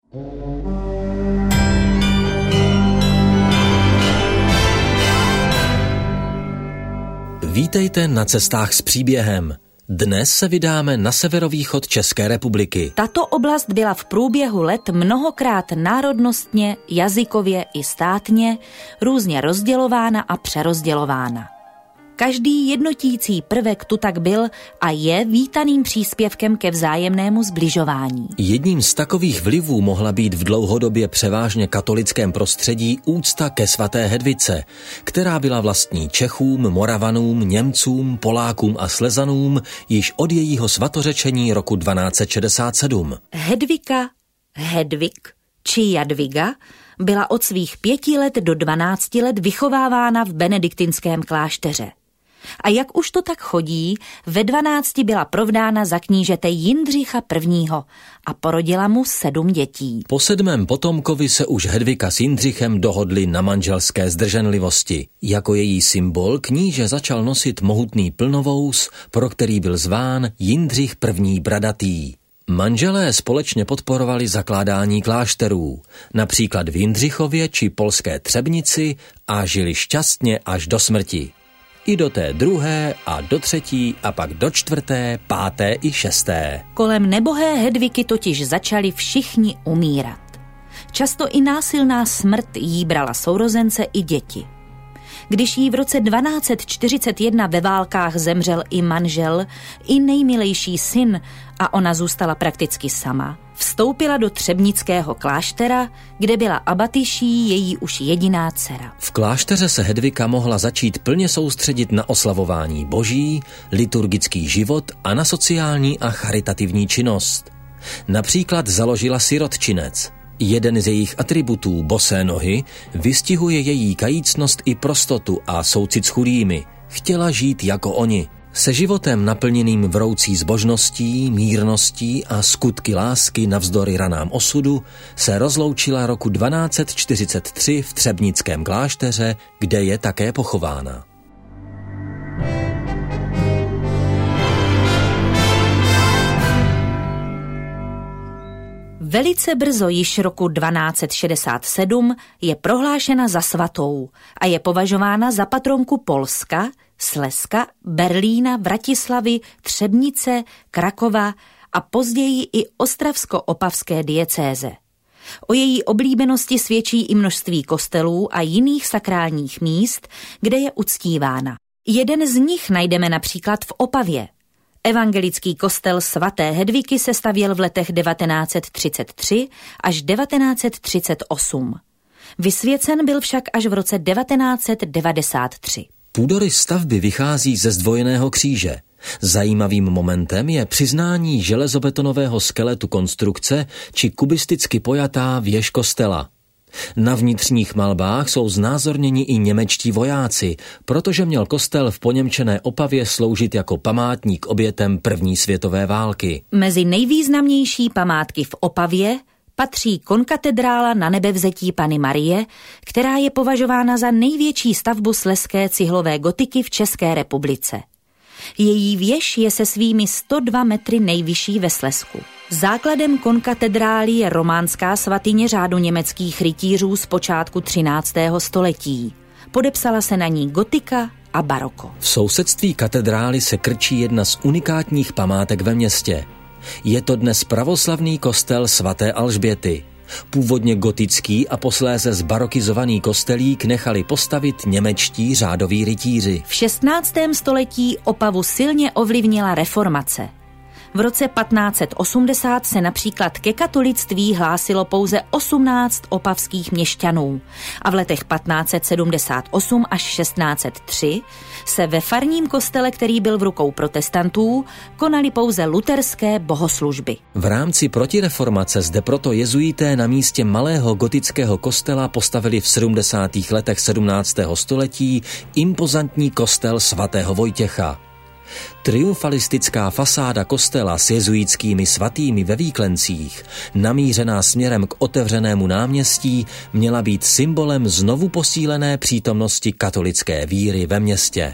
Vítejte na cestách s příběhem. Dnes se vydáme na severovýchod České republiky. Tato oblast byla v průběhu let mnohokrát národnostně, jazykově i státně různě rozdělována a přerozdělována. Každý jednotící prvek tu tak byl a je vítaným příspěvkem ke vzájemnému sbližování. Jedním z takových vlivů mohla být v dlouhodobě převážně katolickém prostředí úcta ke svaté Hedvice, která byla vlastní Čechům, Moravanům, Němcům, Polákům a Slezanům již od jejího svatořečení roku 1267. Hedvika, Hedvig či Jadviga byla od svých 5 let do 12 let vychovávána v benediktinském klášteře. A jak už to tak chodí, ve 12 byla provdána za knížete Jindřicha I. a porodila mu 7 dětí. Po 7. potomkovi se už Hedvika s Jindřichem dohodli na manželské zdrženlivosti. Jako její symbol kníže začal nosit mohutný plnovous, pro který byl zván Jindřich I. Bradatý. Manželé společně podporovali zakládání klášterů, například v Jindřichově či polské Třebnici, a žili šťastně až do smrti. I do té 2. a do 3. a pak do 4., 5. i 6. Kolem nebohé Hedviky totiž začali všichni umírat. Často i násilná smrt jí brala sourozence i děti. Když jí v roce 1241 ve válkách zemřel i manžel, i nejmilejší syn a ona zůstala prakticky sama, vstoupila do třebnického kláštera, kde byla abatyší její už jediná dcera. V klášteře se Hedvika mohla začít plně soustředit na oslavování boží, liturgický život a na sociální a charitativní činnost. Například založila sirotčinec. Jeden z jejich atributů, bosé nohy, vystihuje její kajícnost i prostotu a soucit s chudými. Chtěla žít jako oni. Se životem naplněným vroucí zbožností, mírností a skutky lásky navzdory ranám osudu se rozloučila roku 1243 v Třebnickém klášteře, kde je také pochována. Velice brzo, již roku 1267, je prohlášena za svatou a je považována za patronku Polska, Slezska, Berlína, Vratislavy, Třebnice, Krakova a později i ostravsko-opavské diecéze. O její oblíbenosti svědčí i množství kostelů a jiných sakrálních míst, kde je uctívána. Jeden z nich najdeme například v Opavě. Evangelický kostel svaté Hedviky se stavěl v letech 1933 až 1938. Vysvěcen byl však až v roce 1993. Půdorys stavby vychází ze zdvojeného kříže. Zajímavým momentem je přiznání železobetonového skeletu konstrukce či kubisticky pojatá věž kostela. Na vnitřních malbách jsou znázorněni i němečtí vojáci, protože měl kostel v poněmčené Opavě sloužit jako památník obětem první světové války. Mezi nejvýznamnější památky v Opavě patří konkatedrála Nanebevzetí Panny Marie, která je považována za největší stavbu slezské cihlové gotiky v České republice. Její věž je se svými 102 metry nejvyšší ve Slezsku. Základem konkatedrály je románská svatyně řádu německých rytířů z počátku 13. století. Podepsala se na ní gotika a baroko. V sousedství katedrály se krčí jedna z unikátních památek ve městě. Je to dnes pravoslavný kostel svaté Alžběty. Původně gotický a posléze zbarokizovaný kostelík nechali postavit němečtí řádoví rytíři. V 16. století Opavu silně ovlivnila reformace. V roce 1580 se například ke katolictví hlásilo pouze 18 opavských měšťanů a v letech 1578 až 1603 se ve farním kostele, který byl v rukou protestantů, konaly pouze luterské bohoslužby. V rámci protireformace zde proto jezuité na místě malého gotického kostela postavili v 70. letech 17. století impozantní kostel svatého Vojtěcha. Triumfalistická fasáda kostela s jezuitskými svatými ve výklencích, namířená směrem k otevřenému náměstí, měla být symbolem znovu posílené přítomnosti katolické víry ve městě.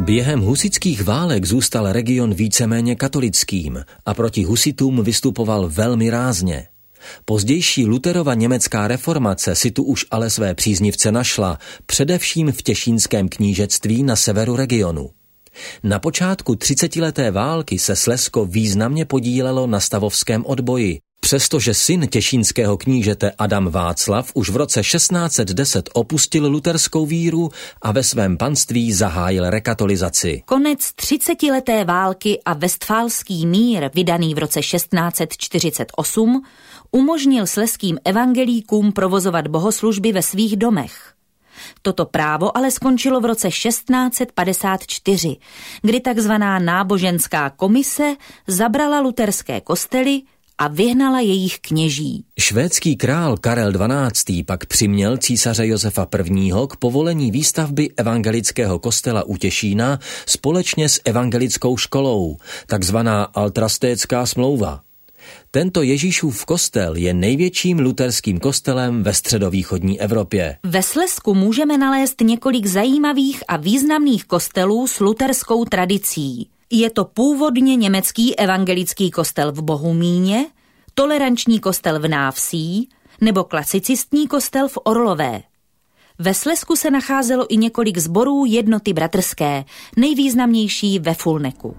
Během husitských válek zůstal region víceméně katolickým a proti husitům vystupoval velmi rázně. Pozdější Lutherova německá reformace si tu už ale své příznivce našla, především v Těšínském knížectví na severu regionu. Na počátku 30leté války se Slezsko významně podílelo na stavovském odboji, přestože syn těšínského knížete Adam Václav už v roce 1610 opustil luterskou víru a ve svém panství zahájil rekatolizaci. Konec 30leté války a Vestfálský mír, vydaný v roce 1648, umožnil slezským evangelíkům provozovat bohoslužby ve svých domech. Toto právo ale skončilo v roce 1654, kdy takzvaná náboženská komise zabrala luterské kostely a vyhnala jejich kněží. Švédský král Karel XII. Pak přiměl císaře Josefa I. k povolení výstavby evangelického kostela u Těšína společně s evangelickou školou, takzvaná Altrastécká smlouva. Tento Ježíšův kostel je největším luterským kostelem ve středovýchodní Evropě. Ve Slezsku můžeme nalézt několik zajímavých a významných kostelů s luterskou tradicí. Je to původně německý evangelický kostel v Bohumíně, toleranční kostel v Návsí nebo klasicistní kostel v Orlové. Ve Slezsku se nacházelo i několik sborů jednoty bratrské, nejvýznamnější ve Fulneku.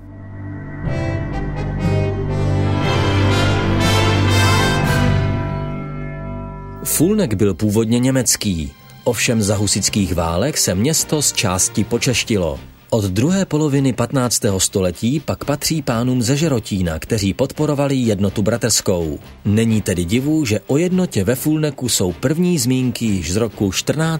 Fulnek byl původně německý, ovšem za husitských válek se město z části počeštilo. Od druhé poloviny 15. století pak patří pánům ze Žerotína, kteří podporovali jednotu bratrskou. Není tedy divu, že o jednotě ve Fulneku jsou první zmínky již z roku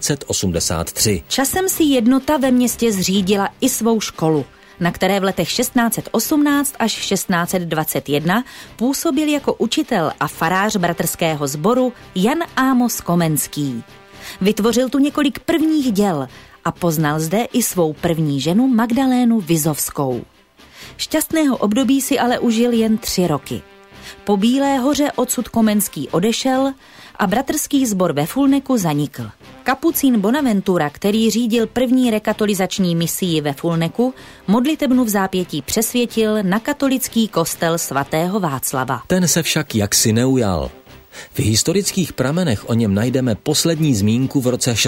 1483. Časem si jednota ve městě zřídila i svou školu, na které v letech 1618 až 1621 působil jako učitel a farář bratrského sboru Jan Ámos Komenský. Vytvořil tu několik prvních děl a poznal zde i svou první ženu Magdalénu Vizovskou. Šťastného období si ale užil jen 3 roky. Po Bílé hoře odsud Komenský odešel a bratrský sbor ve Fulneku zanikl. Kapucín Bonaventura, který řídil první rekatolizační misii ve Fulneku, modlitebnu v zápětí přesvětil na katolický kostel svatého Václava. Ten se však jaksi neujal. V historických pramenech o něm najdeme poslední zmínku v roce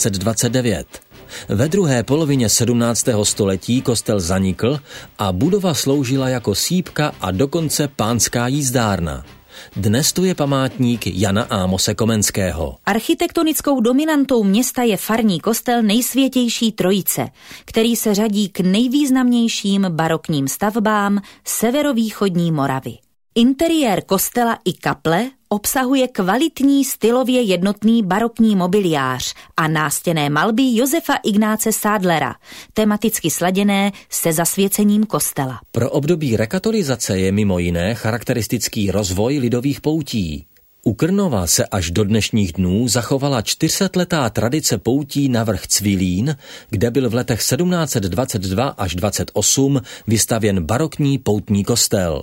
1629. Ve druhé polovině 17. století kostel zanikl a budova sloužila jako sýpka a dokonce pánská jízdárna. Dnes tu je památník Jana Ámose Komenského. Architektonickou dominantou města je farní kostel Nejsvětější Trojice, který se řadí k nejvýznamnějším barokním stavbám severovýchodní Moravy. Interiér kostela i kaple obsahuje kvalitní stylově jednotný barokní mobiliář a nástěnné malby Josefa Ignáce Sádlera, tematicky sladěné se zasvěcením kostela. Pro období rekatolizace je mimo jiné charakteristický rozvoj lidových poutí. U Krnova se až do dnešních dnů zachovala 400letá tradice poutí na vrch Cvilín, kde byl v letech 1722 až 28 vystavěn barokní poutní kostel.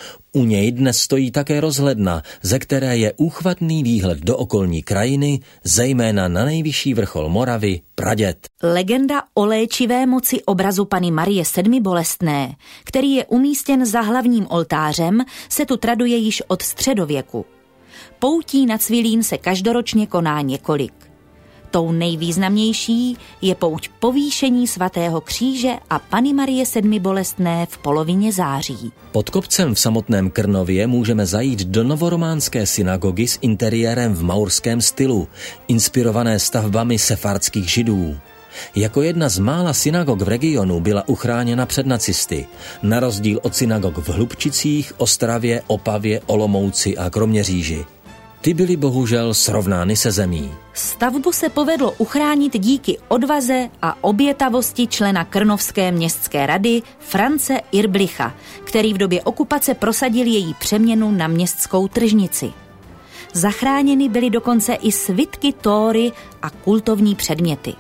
U něj dnes stojí také rozhledna, ze které je úchvatný výhled do okolní krajiny, zejména na nejvyšší vrchol Moravy, Praděd. Legenda o léčivé moci obrazu Panny Marie Sedmi bolestné, který je umístěn za hlavním oltářem, se tu traduje již od středověku. Poutí na Cvilín se každoročně koná několik. Tou nejvýznamnější je pouť povýšení svatého kříže a Panny Marie Sedmi bolestné v polovině září. Pod kopcem v samotném Krnově můžeme zajít do novorománské synagogy s interiérem v maurském stylu, inspirované stavbami sefardských židů. Jako jedna z mála synagog v regionu byla uchráněna před nacisty, na rozdíl od synagog v Hlubčicích, Ostravě, Opavě, Olomouci a Kroměříži. Ty byly bohužel srovnány se zemí. Stavbu se povedlo uchránit díky odvaze a obětavosti člena Krnovské městské rady France Irblicha, který v době okupace prosadil její přeměnu na městskou tržnici. Zachráněny byly dokonce i svitky Tóry a kultovní předměty.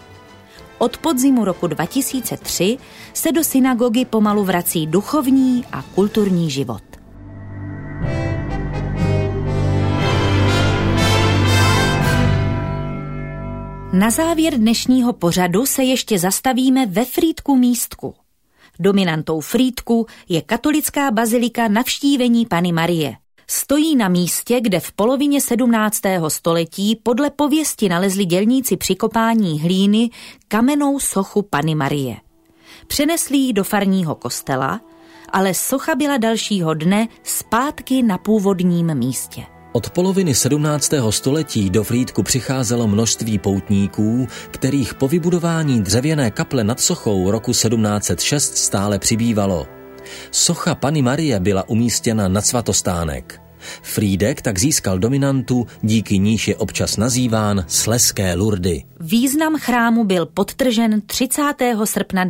Od podzimu roku 2003 se do synagogy pomalu vrací duchovní a kulturní život. Na závěr dnešního pořadu se ještě zastavíme ve Frýdku Místku. Dominantou Frýdku je katolická bazilika Navštívení Panny Marie. Stojí na místě, kde v polovině 17. století podle pověsti nalezli dělníci při kopání hlíny kamennou sochu Panny Marie. Přenesli ji do farního kostela, ale socha byla dalšího dne zpátky na původním místě. Od poloviny 17. století do Frýdku přicházelo množství poutníků, kterých po vybudování dřevěné kaple nad sochou roku 1706 stále přibývalo. Socha Panny Marie byla umístěna nad svatostánek. Frýdek tak získal dominantu, díky níž je občas nazýván Slezské Lurdy. Význam chrámu byl podtržen 30. srpna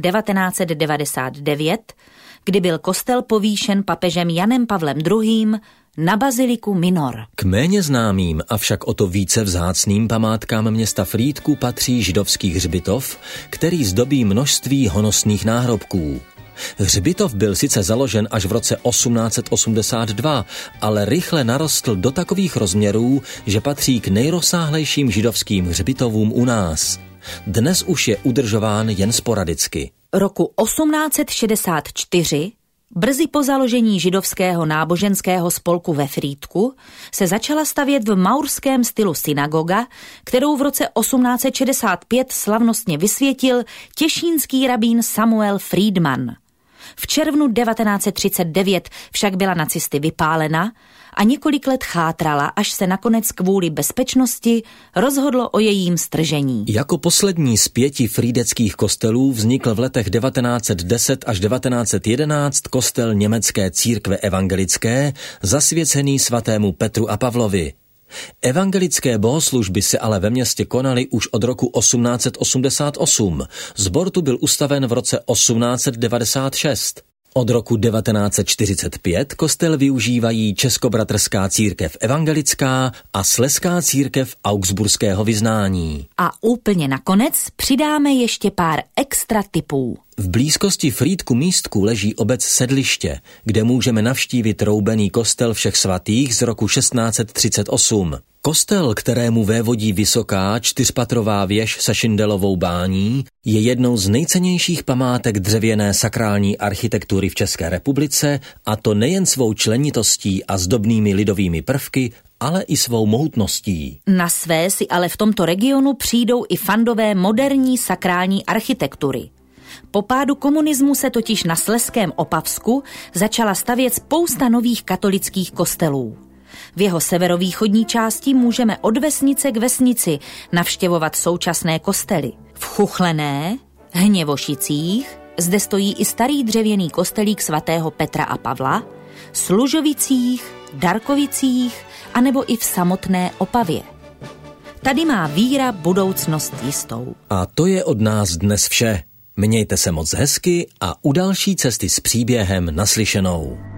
1999, kdy byl kostel povýšen papežem Janem Pavlem II. Na baziliku minor. K méně známým, avšak o to více vzácným památkám města Frýdku patří židovský hřbitov, který zdobí množství honosných náhrobků. Hřbitov byl sice založen až v roce 1882, ale rychle narostl do takových rozměrů, že patří k nejrozsáhlejším židovským hřbitovům u nás. Dnes už je udržován jen sporadicky. Roku 1864, brzy po založení židovského náboženského spolku ve Frýdku, se začala stavět v maurském stylu synagoga, kterou v roce 1865 slavnostně vysvětil těšínský rabín Samuel Friedman. V červnu 1939 však byla nacisty vypálena a několik let chátrala, až se nakonec kvůli bezpečnosti rozhodlo o jejím stržení. Jako poslední z 5 frýdeckých kostelů vznikl v letech 1910 až 1911 kostel německé církve evangelické, zasvěcený svatému Petru a Pavlovi. Evangelické bohoslužby se ale ve městě konaly už od roku 1888. Sbor tu byl ustaven v roce 1896. Od roku 1945 kostel využívají Českobratrská církev evangelická a Slezská církev augsburského vyznání. A úplně nakonec přidáme ještě pár extra tipů. V blízkosti Frýdku místku leží obec Sedliště, kde můžeme navštívit roubený kostel Všech svatých z roku 1638. Kostel, kterému vévodí vysoká 4patrová věž se šindelovou bání, je jednou z nejcennějších památek dřevěné sakrální architektury v České republice, a to nejen svou členitostí a zdobnými lidovými prvky, ale i svou mohutností. Na své si ale v tomto regionu přijdou i fandové moderní sakrální architektury. Po pádu komunismu se totiž na Slezském Opavsku začala stavět spousta nových katolických kostelů. V jeho severovýchodní části můžeme od vesnice k vesnici navštěvovat současné kostely. V Chuchlené, Hněvošicích, zde stojí i starý dřevěný kostelík svatého Petra a Pavla, Služovicích, Darkovicích anebo i v samotné Opavě. Tady má víra budoucnost jistou. A to je od nás dnes vše. Mějte se moc hezky a u další cesty s příběhem naslyšenou.